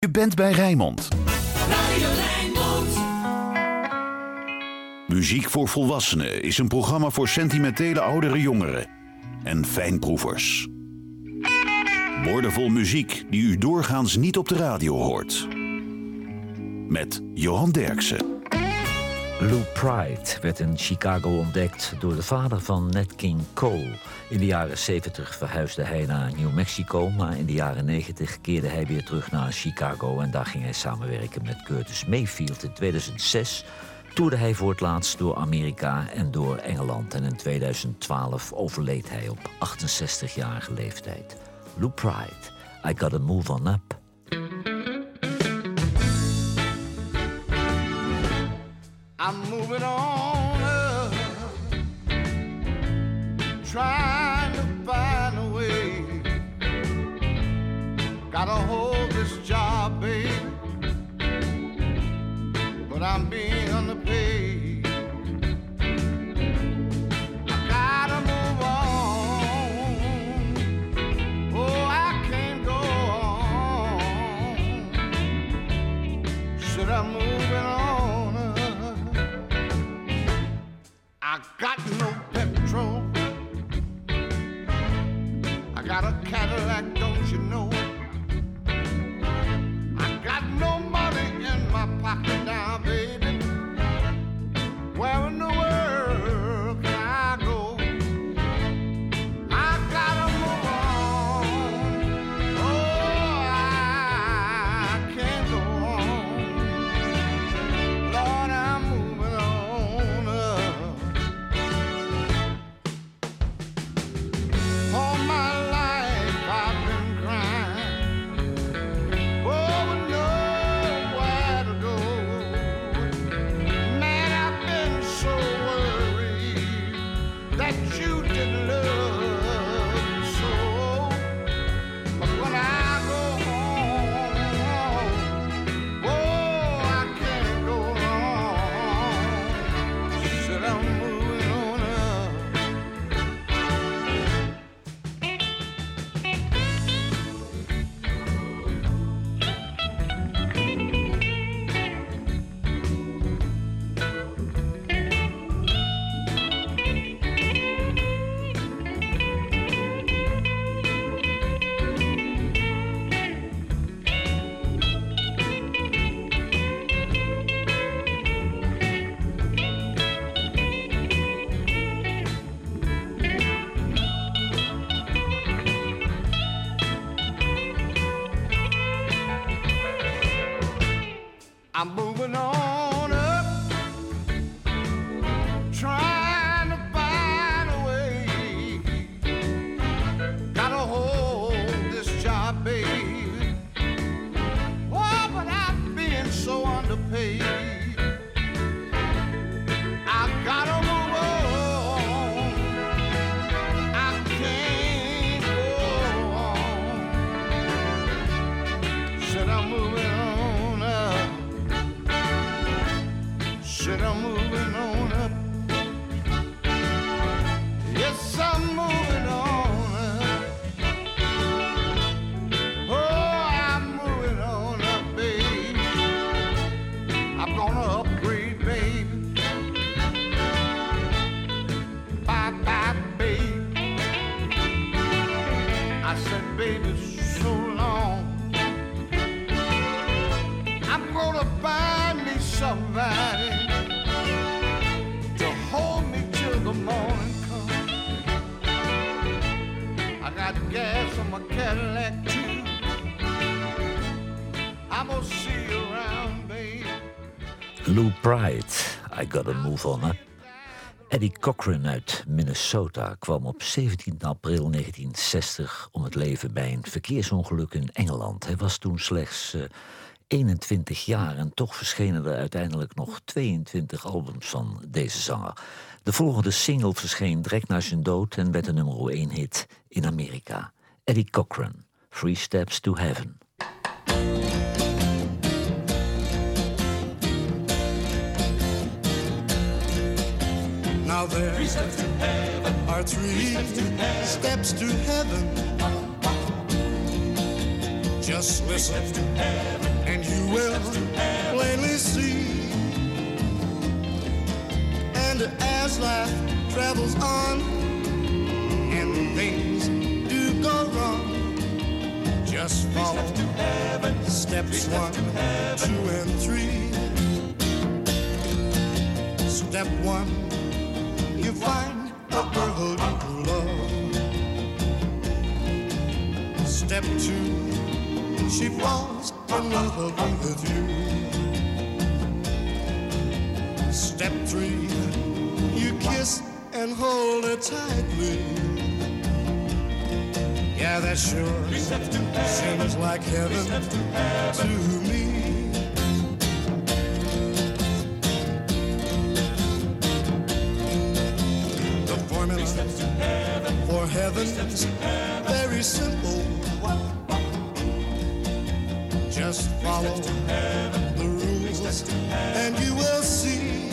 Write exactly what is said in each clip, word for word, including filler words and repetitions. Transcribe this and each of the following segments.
Je bent bij Rijnmond. Radio Rijnmond. Muziek voor Volwassenen is een programma voor sentimentele oudere jongeren en fijnproevers. Woordenvol muziek die u doorgaans niet op de radio hoort. Met Johan Derksen. Lou Pride werd in Chicago ontdekt door de vader van Nat King Cole. In de jaren zeventig verhuisde hij naar New Mexico, maar in de jaren negentig keerde hij weer terug naar Chicago en daar ging hij samenwerken met Curtis Mayfield. In tweeduizend zes toerde hij voor het laatst door Amerika en door Engeland en in tweeduizend twaalf overleed hij op achtenzestigjarige leeftijd. Lou Pride, I Gotta Move On Up. I'm moving on up, trying to find a way. Gotta hold this job, babe, but I'm being underpaid. I gotta move on, oh, I can't go on. Should I move it on? I got no petrol. I got a Cadillac, don't you know? I got no money in my pocket now, baby. Where in the world can I go? I gotta move on. Oh, I can't go on. Lord, I'm moving on up. All my life I've been crying, oh, nowhere to go. Man, I've been so worried that you didn't love me so. But when I go home, oh, I can't go on. Said I'm moving on up. I'm moving on up, trying to find a way. Gotta hold this job, baby. Oh, but I'm being so underpaid. I gotta move on. I can't go on. Said I'm moving on up. Said I'm moving on up. Yes, I'm moving on up. Oh, I'm moving on up, baby. I'm gonna upgrade, baby. Bye, bye, baby. I said, baby, so long. I'm gonna find me somebody to hold me till the morning comes. I got gas on my Cadillac too. I'm gonna see you around, baby. Lou Pride, I Gotta Move On Up. Eddie Cochran uit Minnesota kwam op zeventien april negentien zestig om het leven bij een verkeersongeluk in Engeland. Hij was toen slechts uh, eenentwintig jaar en toch verschenen er uiteindelijk nog tweeëntwintig albums van deze zanger. De volgende single verscheen direct na zijn dood en werd een nummer één hit in Amerika. Eddie Cochran, Three Steps to Heaven. Now there Three steps to heaven. are three steps to heaven. Just listen Three steps to heaven. as life travels on and things do go wrong, just follow to heaven. steps one, two, and three. Step one, you find a girl you love. Step two, she falls in love with you. Step three, you kiss and hold her tightly. Yeah, that sure seems like heaven to me. The formula for heaven's very simple. Just follow the rules and you will see.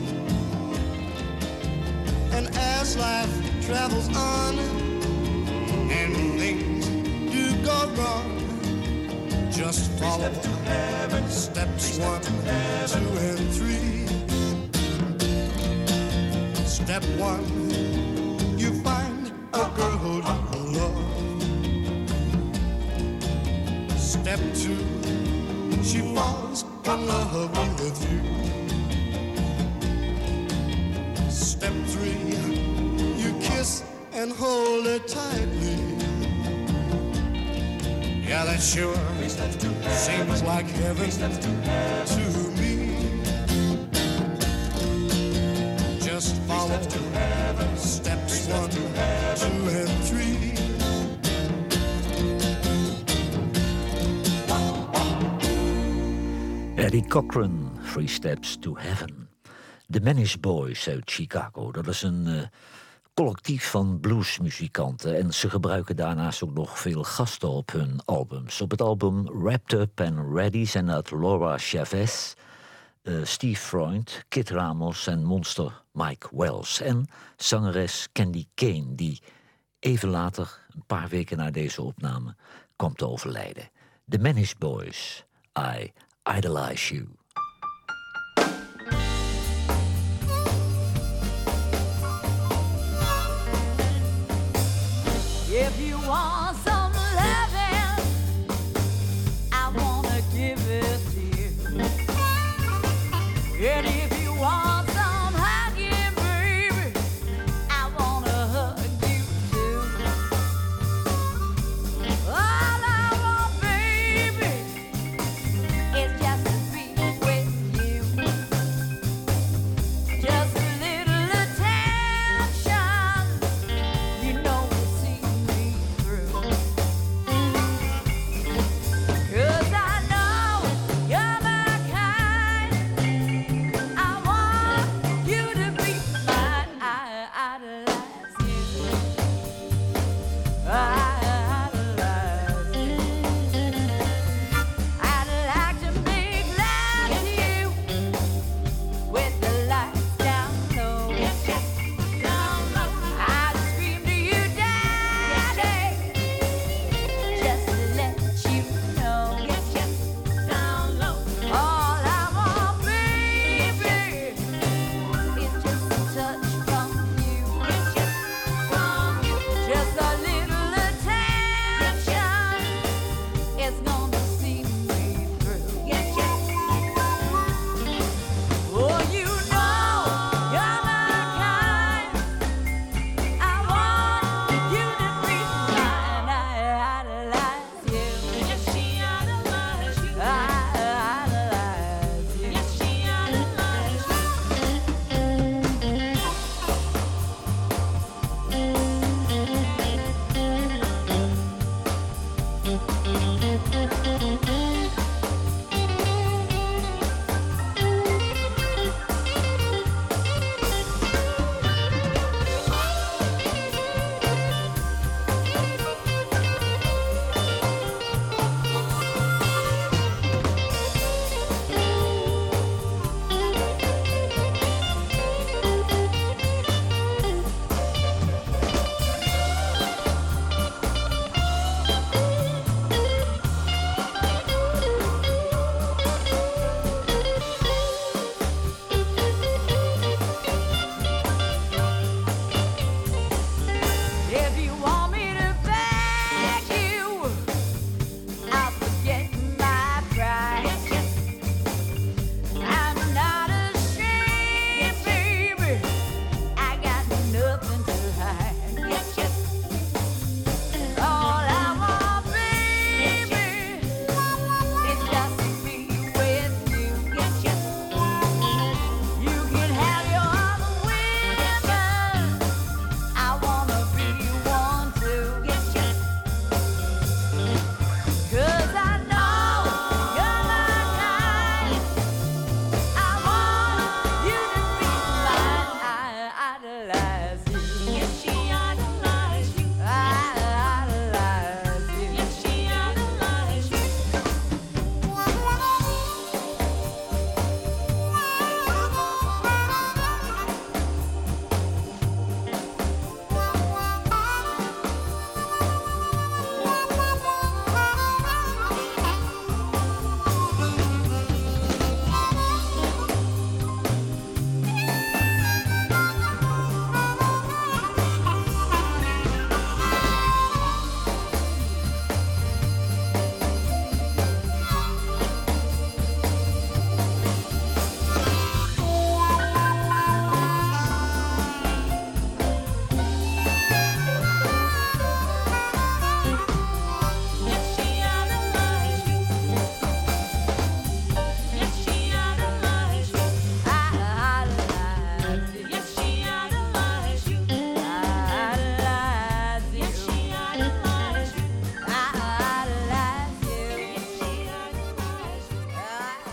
And as life travels on and things do go wrong, just follow steps one, two, and three. Step one, you find a girl you love. Step two, she falls in love with you. Step three, you kiss and hold her tightly. Yeah, that sure seems like heaven to me. Just follow steps one, two, and three. Eddie Cochran, Three Steps to Heaven. De Manish Boys uit Chicago, dat is een uh, collectief van bluesmuzikanten. En ze gebruiken daarnaast ook nog veel gasten op hun albums. Op het album Wrapped Up and Ready zijn dat Laura Chavez, uh, Steve Freund, Kid Ramos en monster Mike Wells. En zangeres Candy Kane, die even later, een paar weken na deze opname, kwam te overlijden. De Manish Boys, I Idolize You. If you want some loving, I wanna give it to you. And if you want some hugging, baby, I wanna hug you too. All I want, baby, is just to be with you. Just a little attention, you know will see me through.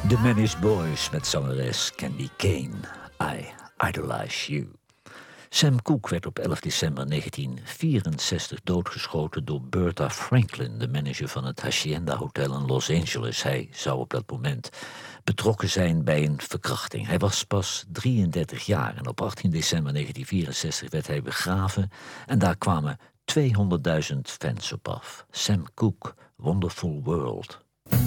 The Manish Boys met zangeres Candy Kane. I Idolize You. Sam Cooke werd op elf december negentien vierenzestig doodgeschoten door Bertha Franklin, de manager van het Hacienda Hotel in Los Angeles. Hij zou op dat moment betrokken zijn bij een verkrachting. Hij was pas drieëndertig jaar en op achttien december negentien vierenzestig werd hij begraven en daar kwamen tweehonderdduizend fans op af. Sam Cooke, Wonderful World.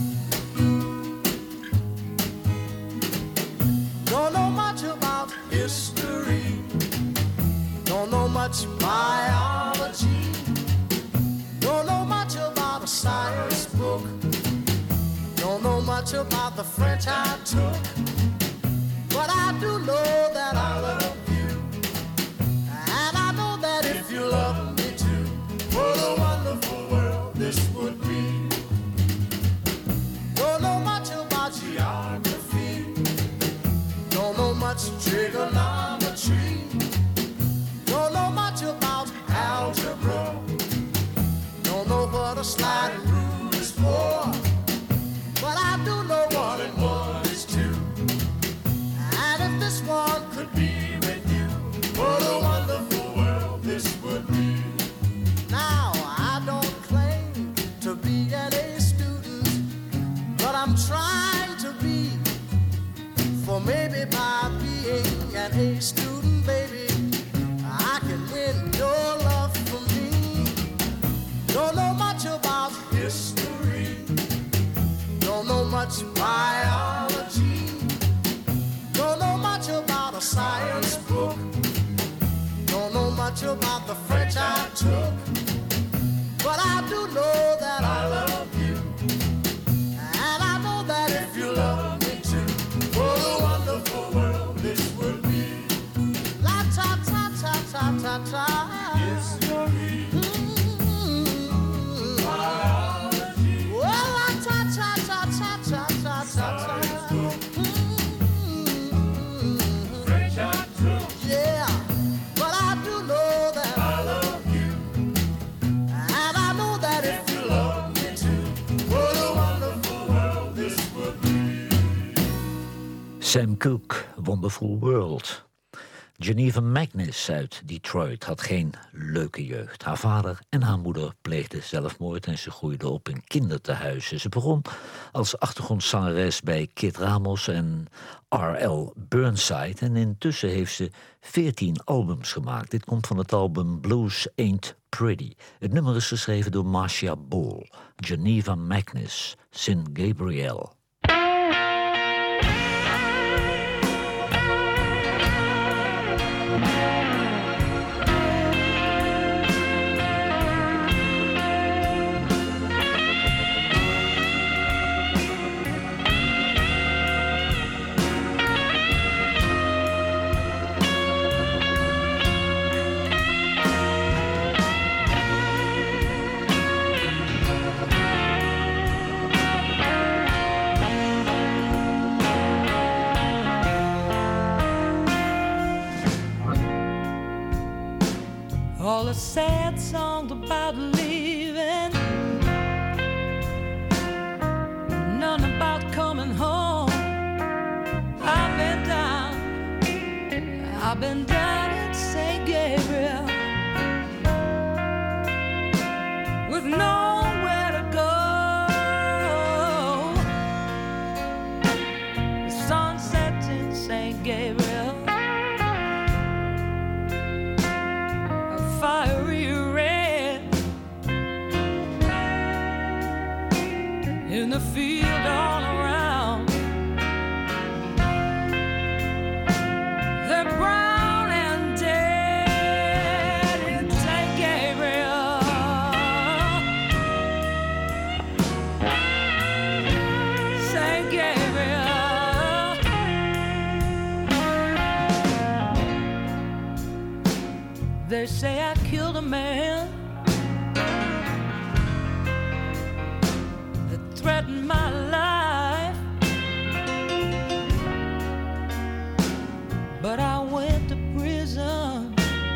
Don't know much about history. Don't know much biology. Don't know much about a science book. Don't know much about the French I took. But I do know that I love you. And I know that if you love me too, what a wonderful world this would be. Don't know much about geography. Don't know much trigonometry. Don't know much about algebra. Don't know what a sliding rule is for. But I do know one and one is two. And if this one could be with you, what a wonderful world this would be. Now, I don't claim to be an A student, but I'm trying to be. For maybe by being an A student, baby, I can win your love for me. Don't know much about history. Don't know much biology. Don't know much about a science book. Don't know much about the French I took. But I do know that I love you. And I know that if you love me too, what a wonderful world this would be. La ta ta ta ta ta ta. History. Mm-hmm. Biology. Well, la ta ta ta ta ta ta ta ta. Mm-hmm. French I took. Yeah, but I do know that I love you. And I know that if you love me too, what a wonderful world this would be. Sam Cooke, Wonderful World. Geneva Magnus uit Detroit had geen leuke jeugd. Haar vader en haar moeder pleegden zelfmoord en ze groeide op in kindertehuizen. Ze begon als achtergrondzangeres bij Kid Ramos en R L Burnside en intussen heeft ze veertien albums gemaakt. Dit komt van het album Blues Ain't Pretty. Het nummer is geschreven door Marcia Ball. Geneva Magnus, Sin Gabriel. All the sad songs about leaving, none about coming home. I've been down, I've been down at Saint Gabriel with nowhere to go. The sun sets in Saint Gabriel, fiery red in the field all around. They're brown and dead in Saint Gabriel. Saint Gabriel. They say I killed a man that threatened my life, but I went to prison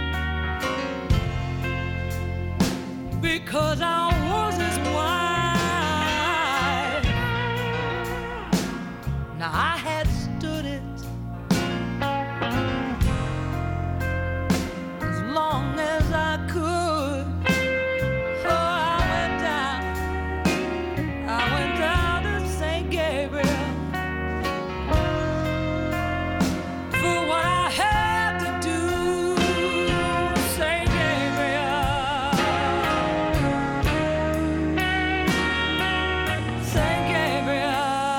because I was his wife. Now I had stood it as long as I could. Oh, I went down, I went down to Saint Gabriel for what I had to do. Saint Gabriel, Saint Gabriel.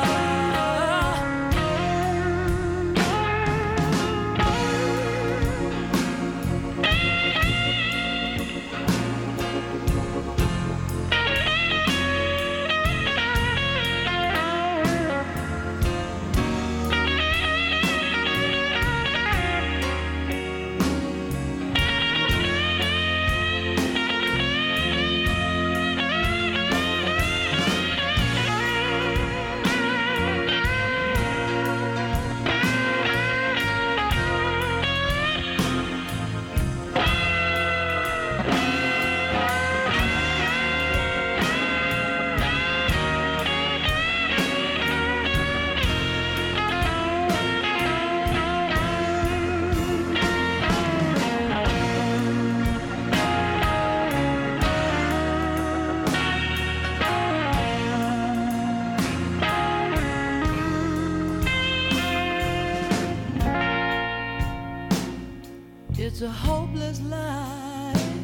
It's a hopeless life,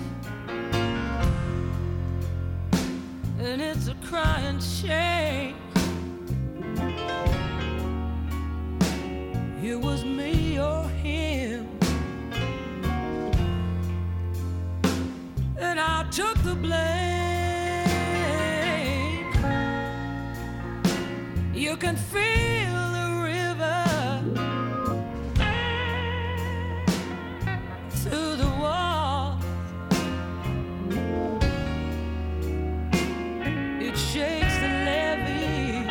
and it's a crying shame. It was me or him, and I took the blame. You can feel the river through the wall. It shakes the levee.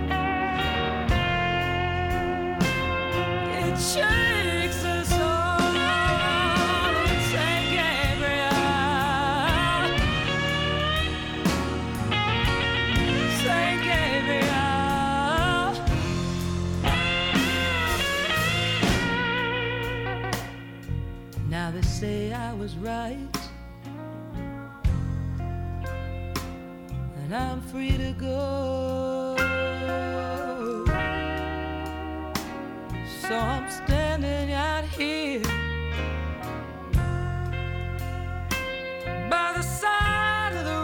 It shakes us all. It's Saint Gabriel, Saint Gabriel. Now they say I was right, and I'm free to go. So I'm standing out here by the side of the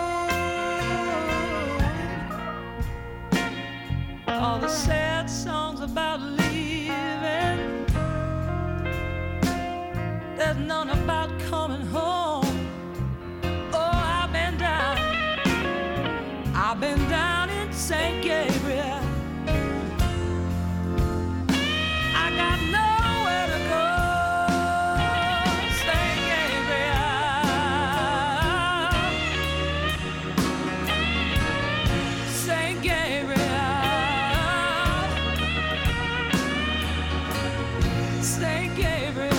road. All the sad songs about leaving, there's none about coming home. Oh, I've been down, I've been down in Saint Gabriel. I got nowhere to go. Saint Gabriel, Saint Gabriel, Saint Gabriel.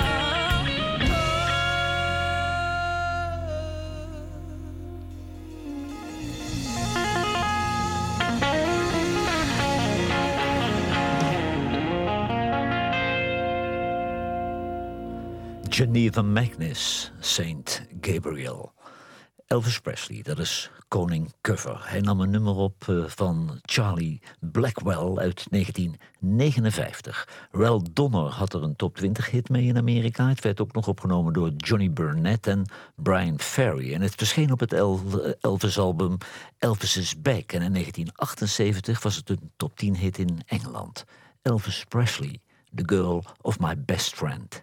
Geneva Magnus, Saint Gabriel. Elvis Presley, dat is koning cover. Hij nam een nummer op uh, van Charlie Blackwell uit negentien negenenvijftig. Ralph Donner had er een top twintig hit mee in Amerika. Het werd ook nog opgenomen door Johnny Burnett en Brian Ferry. En het verscheen op het El- Elvis-album Elvis is Back. En in negentien achtenzeventig was het een top tien hit in Engeland. Elvis Presley, The Girl of My Best Friend.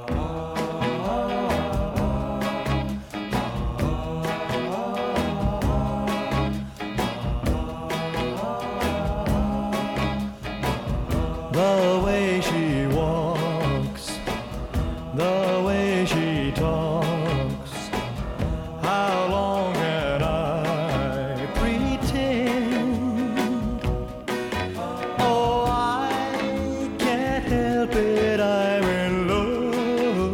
The way she walks, the way she talks, how long can I pretend? Oh, I can't help it, I'm in love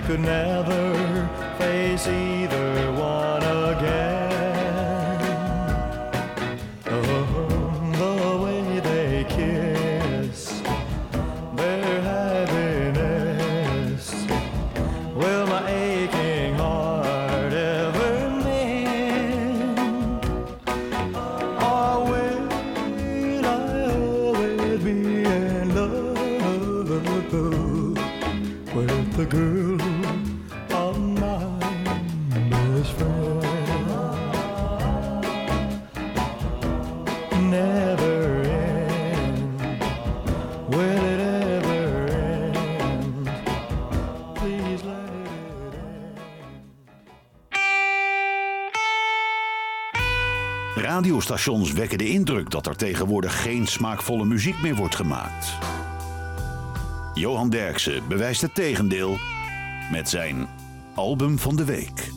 could never face either one again. Oh, the way they kiss, their happiness, will my aching heart ever mend? Or will I always be in love with the girl of my best friend? Never end. Will it ever end? Please let it end. Radiostations wekken de indruk dat er tegenwoordig geen smaakvolle muziek meer wordt gemaakt. Johan Derksen bewijst het tegendeel met zijn album van de week.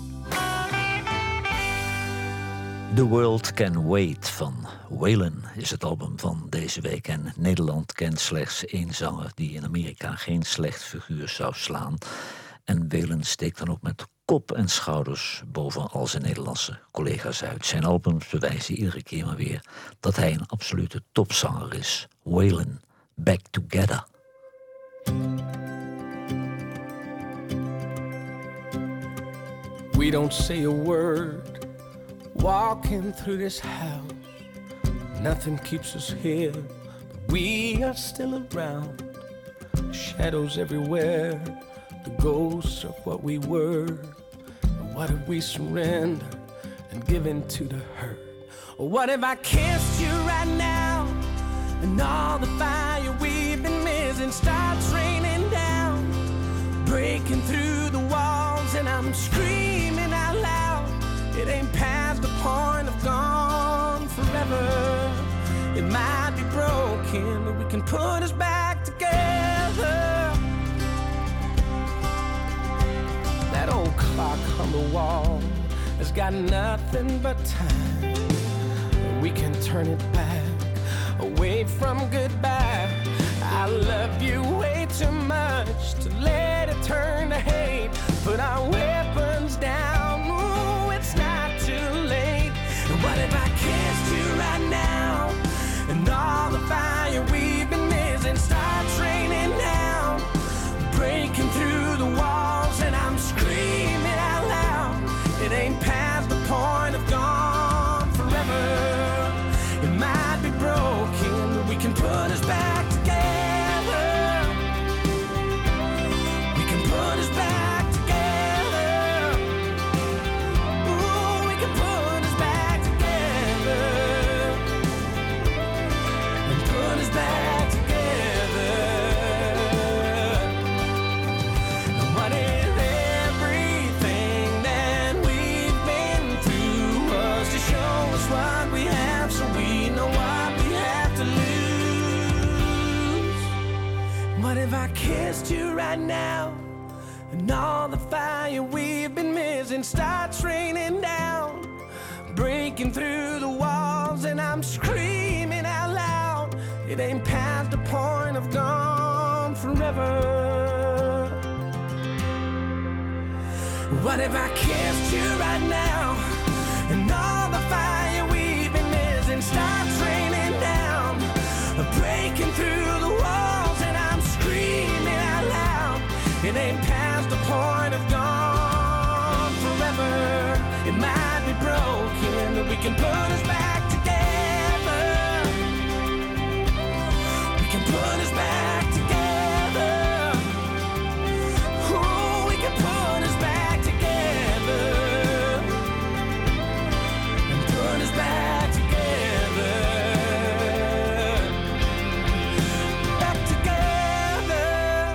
The World Can Wait van Waylon is het album van deze week. En Nederland kent slechts één zanger die in Amerika geen slecht figuur zou slaan. En Waylon steekt dan ook met kop en schouders boven al zijn Nederlandse collega's uit. Zijn albums bewijzen iedere keer maar weer dat hij een absolute topzanger is. Waylon, Back Together. We don't say a word walking through this house. Nothing keeps us here, but we are still around. Shadows everywhere, the ghosts of what we were. And what if we surrender and give in to the hurt? Or what if I kissed you right now and all the fire we've been missing starts raining down, breaking through the walls, and I'm screaming out loud. It ain't past the point of gone forever. It might be broken, but we can put us back together. That old clock on the wall has got nothing but time. We can turn it back, away from goodbye. I love you way too much to let it turn to hate. Put our weapons down, ooh, it's not too late. And what if I kissed you right now and all the fire we've been missing starts raining down, breaking through the walls, and I'm screaming out loud. It ain't past the point of gone forever. It might be broken, but we can put us back together. We can put us back together. Ooh, we can put us back together. And put us back together. And what if everything that we've been through was to show us what we have, so we know what we have to lose? What if I kissed you right now and all the fire we've been missing starts raining down, breaking through the walls, and I'm screaming out loud. It ain't past the point of gone forever. What if I kissed you right now and all the fire we've been missing starts raining down, breaking through the walls, and I'm screaming out loud. It ain't past the point of gone forever. It might be broken, but we can put us back together. We can put us back together. Ooh, we can put us back together. And put us back together. Back together.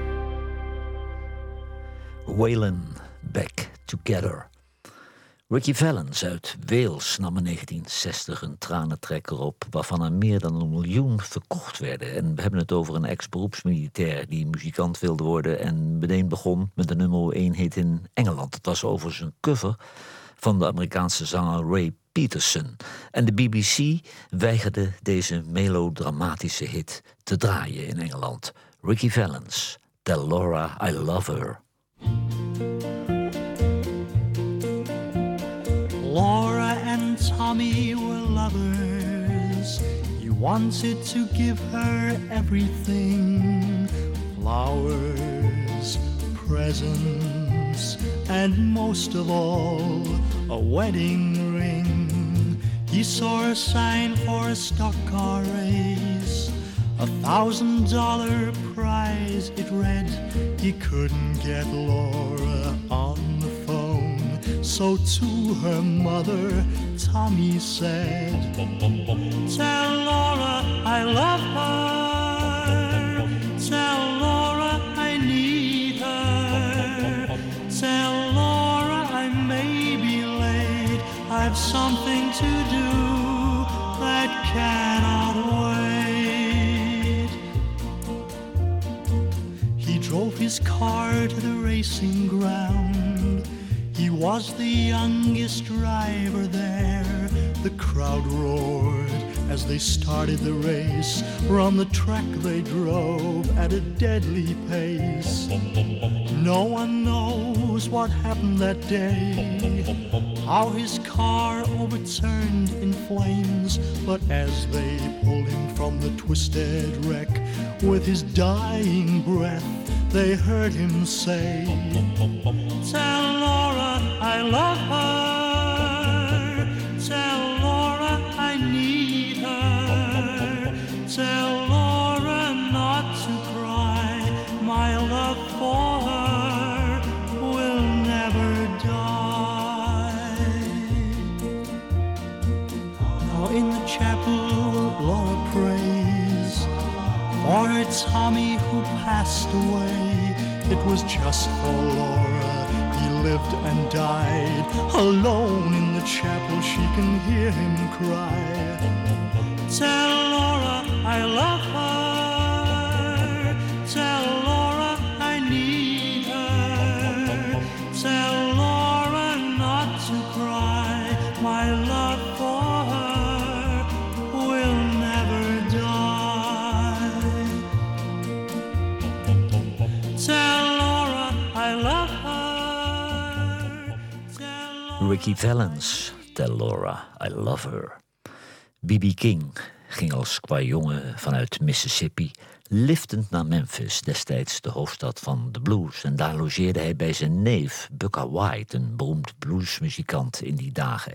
Waylon, Back Together. Ricky Valens uit Wales nam in negentien zestig een tranentrekker op, waarvan er meer dan een miljoen verkocht werden. En we hebben het over een ex-beroepsmilitair die muzikant wilde worden en meteen begon met de nummer één hit in Engeland. Het was overigens een cover van de Amerikaanse zanger Ray Peterson. En de B B C weigerde deze melodramatische hit te draaien in Engeland. Ricky Valens, Tell Laura I Love Her. Laura and Tommy were lovers. He wanted to give her everything. Flowers, presents, and most of all, a wedding ring. He saw a sign for a stock car race, a thousand dollar prize it read. He couldn't get Laura on the phone, so to her mother Tommy said, "Tell Laura I love her. Tell Laura I need her. Tell Laura I may be late. I've something to do that cannot wait." He drove his car to the racing ground. He was the youngest driver there. The crowd roared as they started the race. From the track they drove at a deadly pace. No one knows what happened that day, how his car overturned in flames. But as they pulled him from the twisted wreck, with his dying breath, they heard him say, "Tell Laura I love her. Tell Laura I need her. Tell Laura not to cry. My love for her will never die." Now in the chapel Laura prays for her Tommy who passed away. It was just for Laura he lived and died. Alone in the chapel she can hear him cry, "Tell Laura I love her. Tell Laura I need her. Tell Laura not to cry. My love for her will never die. Tell Laura I love her." Ricky Valens, Tell Laura I Love Her. B B King ging als qua jongen vanuit Mississippi liftend naar Memphis, destijds de hoofdstad van de blues. En daar logeerde hij bij zijn neef Bukka White, een beroemd bluesmuzikant in die dagen.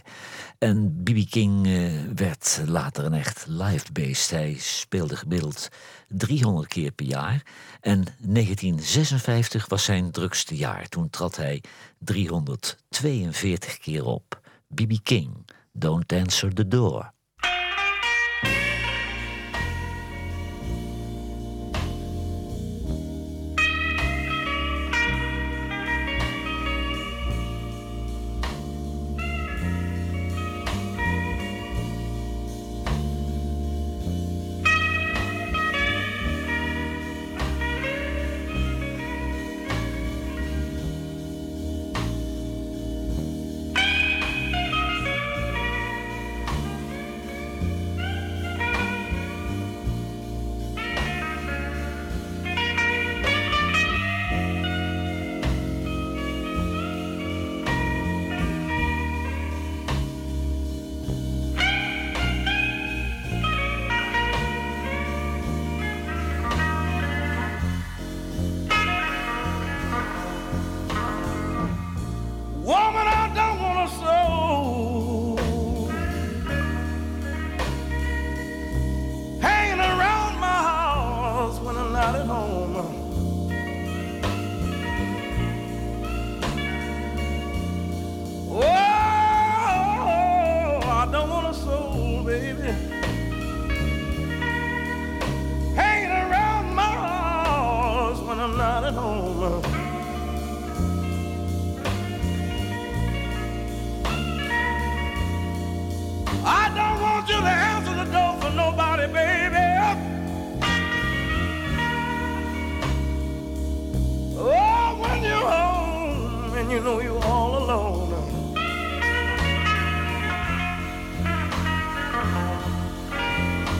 En B B King uh, werd later een echt live beest. Hij speelde gemiddeld driehonderd keer per jaar. En negentien zesenvijftig was zijn drukste jaar. Toen trad hij driehonderdtweeënveertig keer op. B B King, Don't Answer the Door.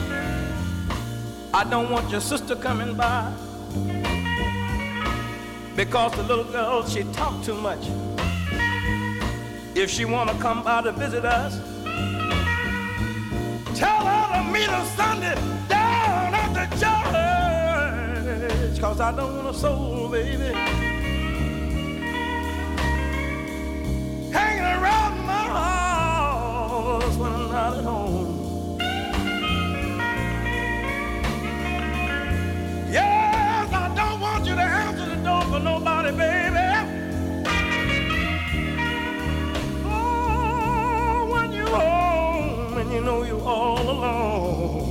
I don't want your sister coming by because the little girl, she talk too much. If she wanna come by to visit us, tell her to meet us Sunday down at the church, cause I don't want a soul, baby, hanging around my house when I'm not at home. Yes, I don't want you to answer the door for nobody, baby. Oh, when you're home and you know you're all alone.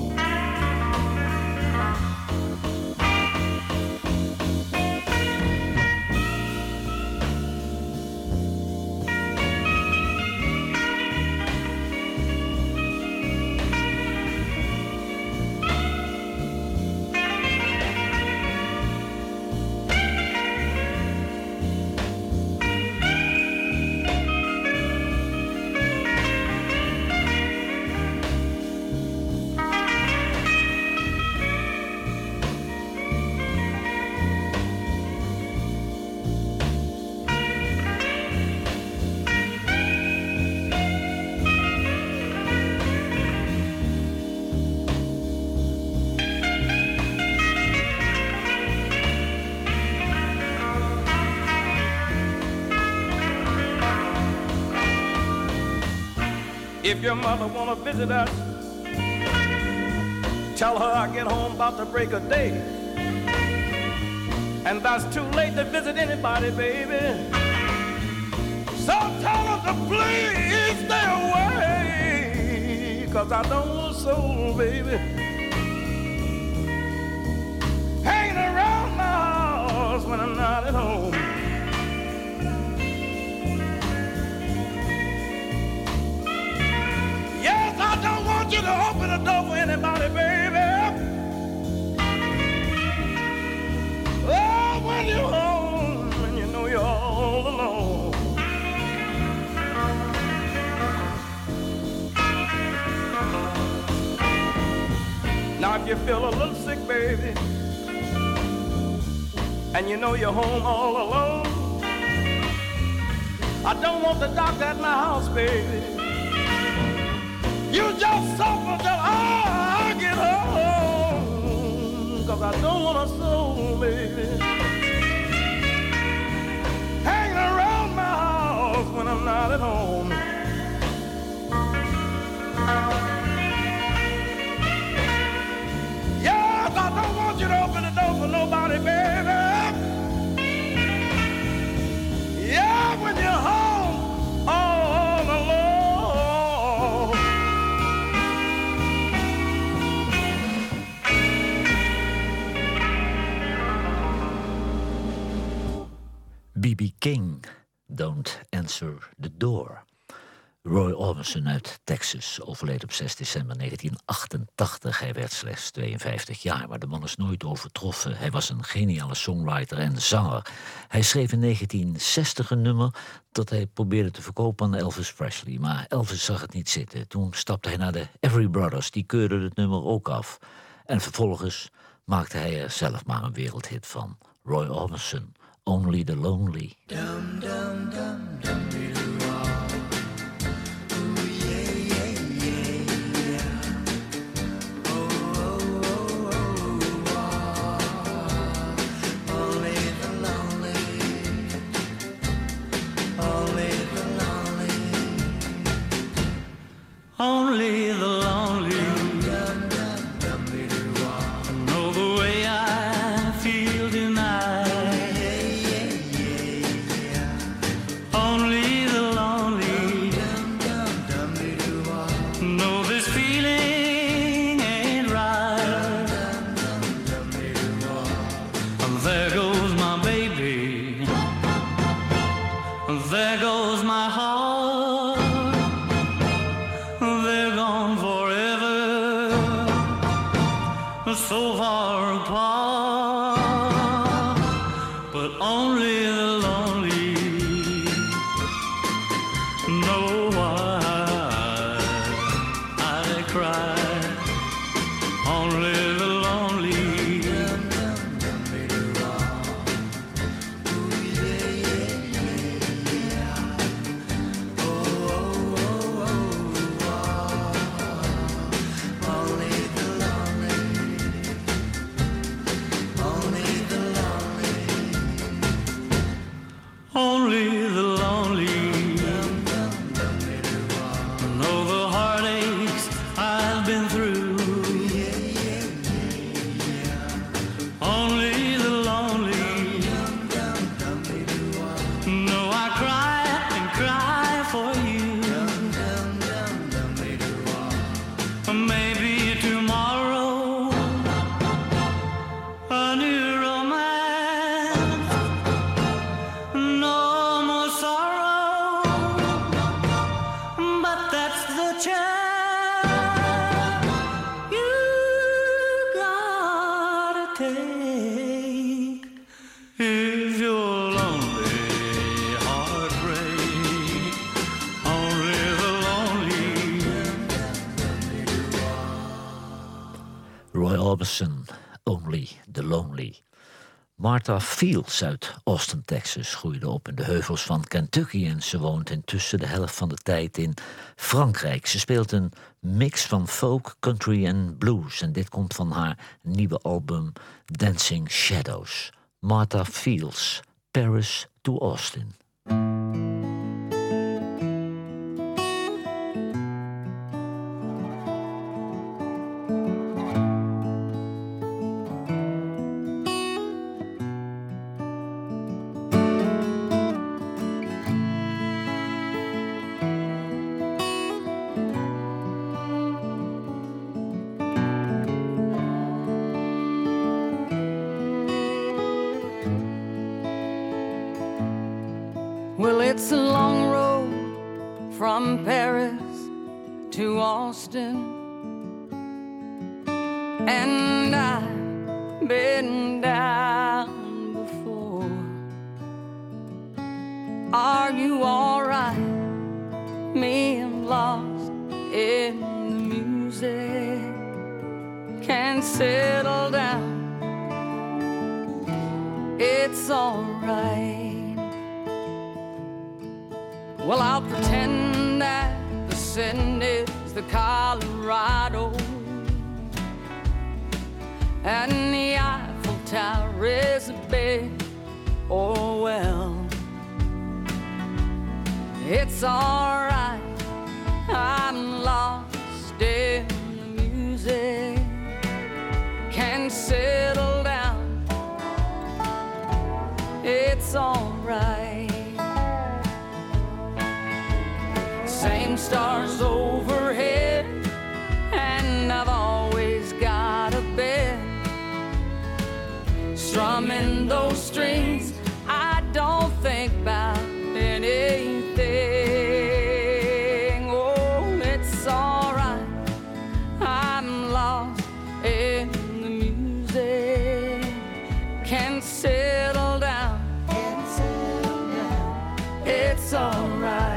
If your mother wanna visit us, tell her I get home about the break of day, and that's too late to visit anybody, baby. So tell her to please stay away, cause I don't want a soul, baby, hanging around my house when I'm not at home. Yes, I don't want you to open the door for anybody, baby. Oh, when you're home and you know you're all alone. Now if you feel a little sick, baby, and you know you're home all alone, I don't want the doctor at my house, baby. You just suffer till I get home, cause I don't want a soul, baby, hanging around my house when I'm not at home. Yes, I don't want you to open the door for nobody, baby. Yeah, when you're home all alone. B B King, Don't Answer the Door. Roy Orbison uit Texas overleed op zes december negentien achtentachtig. Hij werd slechts tweeënvijftig jaar, maar de man is nooit overtroffen. Hij was een geniale songwriter en zanger. Hij schreef in negentien zestig een nummer dat hij probeerde te verkopen aan Elvis Presley. Maar Elvis zag het niet zitten. Toen stapte hij naar de Every Brothers. Die keurden het nummer ook af. En vervolgens maakte hij er zelf maar een wereldhit van. Roy Orbison, Only the Lonely. Dum, dum, dum, dum, dum. Only the lonely know the way I feel tonight. Only the lonely know this feeling ain't right. There goes my baby, there goes my heart. So far apart, but only the lonely know why I cry. Only the lonely take is your lonely heartbreak. Only the lonely. Roy Orbison, Only the Lonely. Martha Fields uit Austin, Texas, groeide op in de heuvels van Kentucky en ze woont intussen de helft van de tijd in Frankrijk. Ze speelt een mix van folk, country en blues en dit komt van haar nieuwe album Dancing Shadows. Martha Fields, Paris to Austin. Well, it's a long road from Paris to Austin, and I've been down before. Are you all right? Me, I'm lost in the music, can't settle down. It's all right. Well, I'll pretend that the Seine is the Colorado and the Eiffel Tower is a big Orwell. It's all right, I'm lost in the music, can't settle down. It's all right. Same stars overhead, and I've always got a bed. Strumming those strings, I don't think about anything. Oh, it's all right, I'm lost in the music, can't settle down. It's all right.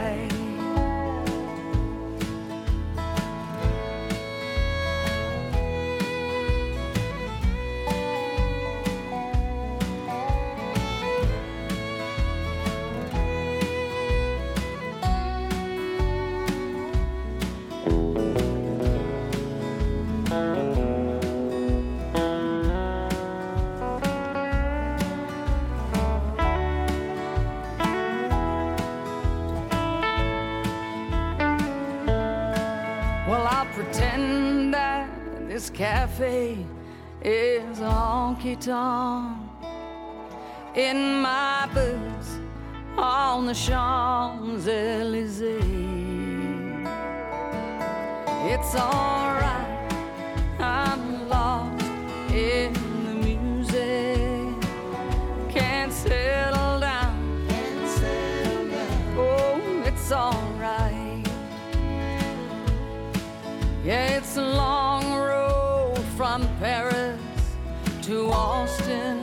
Pretend that this cafe is a honky-tonk in my boots on the Champs-Elysees. It's all right, I'm lost in the music, can't settle down. Oh, it's all right. Yeah, it's a long road from Paris to Austin,